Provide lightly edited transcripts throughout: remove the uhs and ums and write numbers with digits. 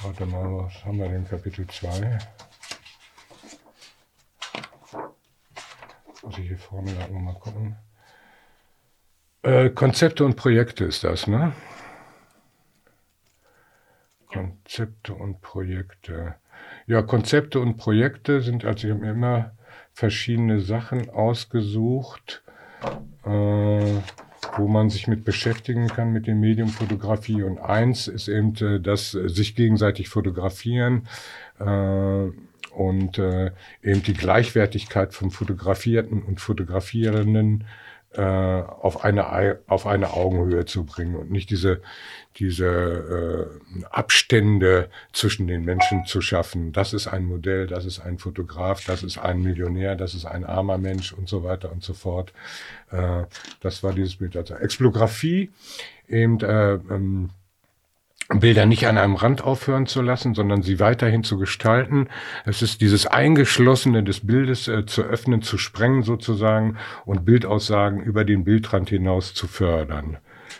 Warte mal, was haben wir denn Kapitel 2? Muss ich hier vorne gerade nochmal gucken. Konzepte und Projekte ist das, ne? Konzepte und Projekte. Ja, Konzepte und Projekte sind, also ich habe mir immer verschiedene Sachen ausgesucht, wo man sich mit beschäftigen kann mit dem Medium Fotografie. Und eins ist eben das sich gegenseitig fotografieren und eben die Gleichwertigkeit von Fotografierten und Fotografierenden auf eine Augenhöhe zu bringen und nicht diese Abstände zwischen den Menschen zu schaffen. Das ist ein Modell, das ist ein Fotograf, das ist ein Millionär, das ist ein armer Mensch und so weiter und so fort. Das war dieses Bild. Also Explographie, eben Bilder nicht an einem Rand aufhören zu lassen, sondern sie weiterhin zu gestalten. Es ist dieses Eingeschlossene des Bildes zu öffnen, zu sprengen sozusagen und Bildaussagen über den Bildrand hinaus zu fördern.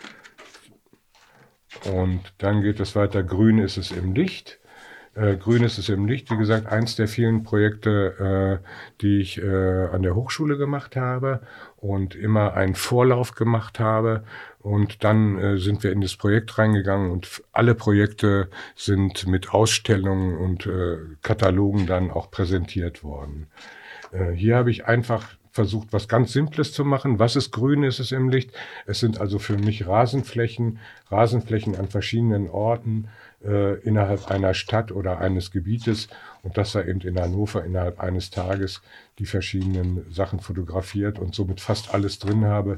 Und dann geht es weiter, grün ist es im Licht. Grün ist es im Licht, wie gesagt, eins der vielen Projekte, die ich an der Hochschule gemacht habe und immer einen Vorlauf gemacht habe. Und dann sind wir in das Projekt reingegangen und alle Projekte sind mit Ausstellungen und Katalogen dann auch präsentiert worden. Hier habe ich einfach versucht, was ganz Simples zu machen. Was ist grün, ist es im Licht? Es sind also für mich Rasenflächen an verschiedenen Orten innerhalb einer Stadt oder eines Gebietes. Und das war eben in Hannover innerhalb eines Tages die verschiedenen Sachen fotografiert und somit fast alles drin habe,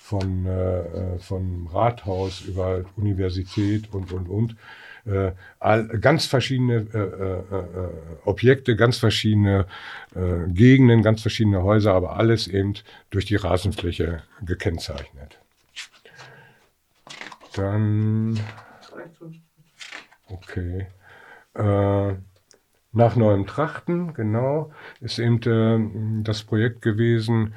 vom Rathaus über Universität und. Ganz verschiedene Objekte, ganz verschiedene Gegenden, ganz verschiedene Häuser, aber alles eben durch die Rasenfläche gekennzeichnet. Dann, okay, nach neuem Trachten, genau, ist eben das Projekt gewesen,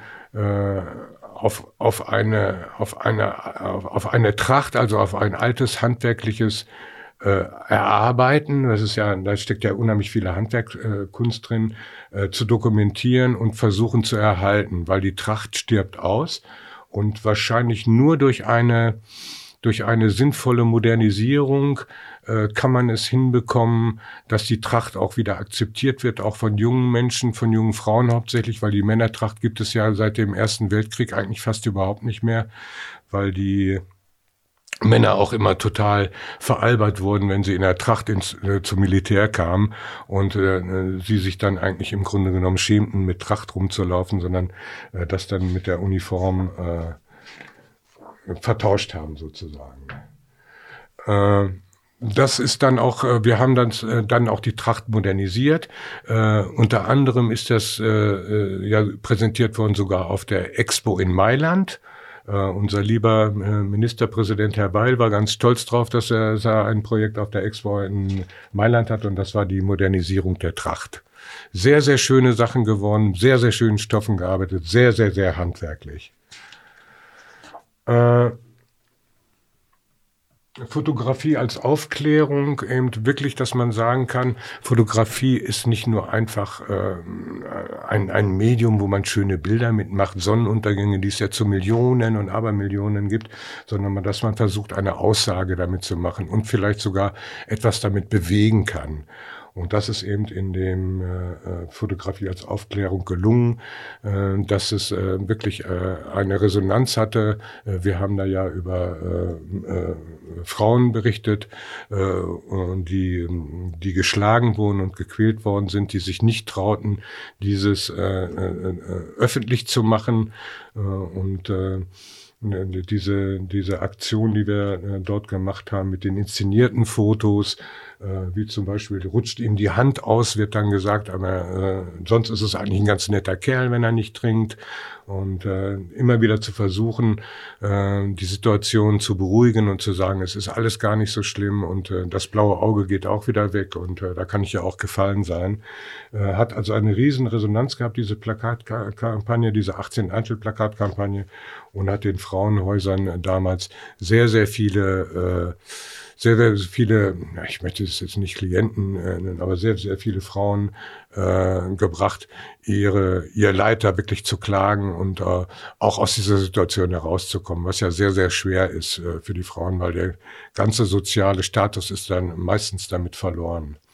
auf eine Tracht, also auf ein altes handwerkliches erarbeiten, das ist ja, da steckt ja unheimlich viele Handwerkkunst drin, zu dokumentieren und versuchen zu erhalten, weil die Tracht stirbt aus und wahrscheinlich nur durch eine sinnvolle Modernisierung kann man es hinbekommen, dass die Tracht auch wieder akzeptiert wird, auch von jungen Menschen, von jungen Frauen hauptsächlich, weil die Männertracht gibt es ja seit dem Ersten Weltkrieg eigentlich fast überhaupt nicht mehr, weil die Männer auch immer total veralbert wurden, wenn sie in der Tracht zum Militär kamen und sie sich dann eigentlich im Grunde genommen schämten, mit Tracht rumzulaufen, sondern das dann mit der Uniform vertauscht haben sozusagen. Das ist dann auch, wir haben dann auch die Tracht modernisiert. Unter anderem ist das ja präsentiert worden sogar auf der Expo in Mailand. Unser lieber Ministerpräsident Herr Weil war ganz stolz drauf, dass er ein Projekt auf der Expo in Mailand hat und das war die Modernisierung der Tracht. Sehr, sehr schöne Sachen geworden, sehr, sehr schönen Stoffen gearbeitet, sehr, sehr, sehr handwerklich. Fotografie als Aufklärung, eben wirklich, dass man sagen kann, Fotografie ist nicht nur einfach ein Medium, wo man schöne Bilder mitmacht, Sonnenuntergänge, die es ja zu Millionen und Abermillionen gibt, sondern dass man versucht, eine Aussage damit zu machen und vielleicht sogar etwas damit bewegen kann. Und das ist eben in dem Fotografie als Aufklärung gelungen, dass es wirklich eine Resonanz hatte. Wir haben da ja über Frauen berichtet, die geschlagen wurden und gequält worden sind, die sich nicht trauten, dieses öffentlich zu machen. Und diese Aktion, die wir dort gemacht haben mit den inszenierten Fotos, wie zum Beispiel rutscht ihm die Hand aus, wird dann gesagt, aber sonst ist es eigentlich ein ganz netter Kerl, wenn er nicht trinkt. Und immer wieder zu versuchen, die Situation zu beruhigen und zu sagen, es ist alles gar nicht so schlimm und das blaue Auge geht auch wieder weg und da kann ich ja auch gefallen sein. Hat also eine riesen Resonanz gehabt, diese Plakatkampagne, diese 18 Einzelplakatkampagne und hat den Frauenhäusern damals sehr, sehr viele sehr, sehr viele, ich möchte es jetzt nicht Klienten nennen, aber sehr, sehr viele Frauen gebracht, ihr Leid da wirklich zu klagen und auch aus dieser Situation herauszukommen, was ja sehr, sehr schwer ist für die Frauen, weil der ganze soziale Status ist dann meistens damit verloren.